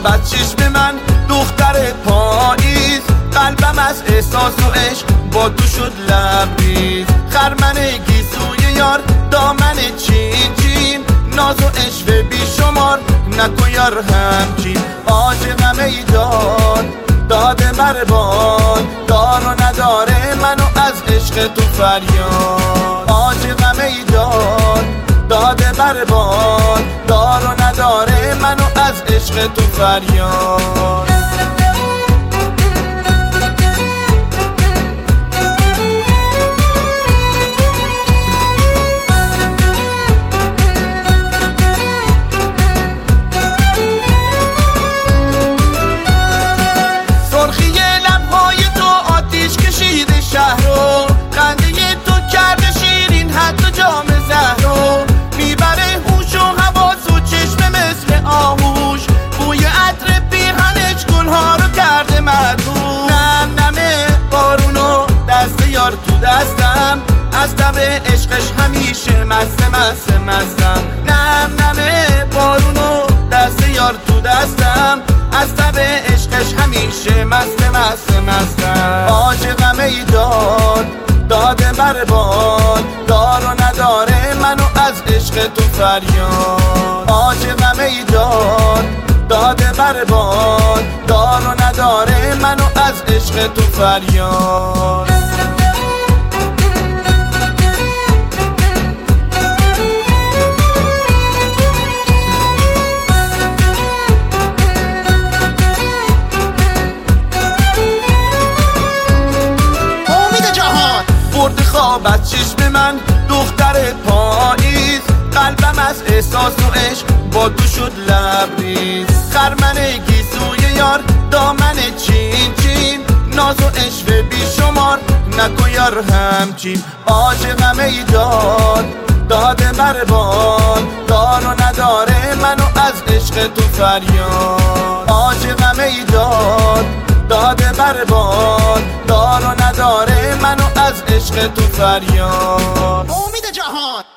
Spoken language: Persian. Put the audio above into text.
خوابت چشم من دختر پاییز، قلبم از احساس و عشق با تو شد لبریز. خرمن گیسوی یار دامن چین چین، ناز و عشق بی شمار نکن یار همچین. عاشقم ای جان داده بربان، دار و نداره منو از عشق تو فریاد. عاشقم ای جان داده بربان، دار و نداره منو از عشق تو فریاد. خنده تو کرده شیرین حتی جام زهرو، میبره هوش و حواس و چشم مثل آهوش. بوی عطر پیرهنش گلها رو کرده مدهوش. نم نمه بارونو دست یار تو دستم، از تب عشقش همیشه مستم. نم نمه بارونو دست یار تو دستم، از تب عشقش همیشه مستم. عاشقم ای جان داده بربان، دار و نداره منو از عشق تو فریاد. عاشقم ای جان داده بربان، دار و نداره منو از عشق تو فریاد. خوابت چشم من دختر پاییز، قلبم از احساس و عشق با تو شد لبریز. خرمن گیسوی یار دامن چین چین، ناز و عشق بی شمار نکن یار همچین. عاشقم ای جان داده بربان، دار و نداره منو از عشق تو فریاد. عاشقم ای جان داده بربان، دار و نداره منو از عشق تو فریاد. امید جهان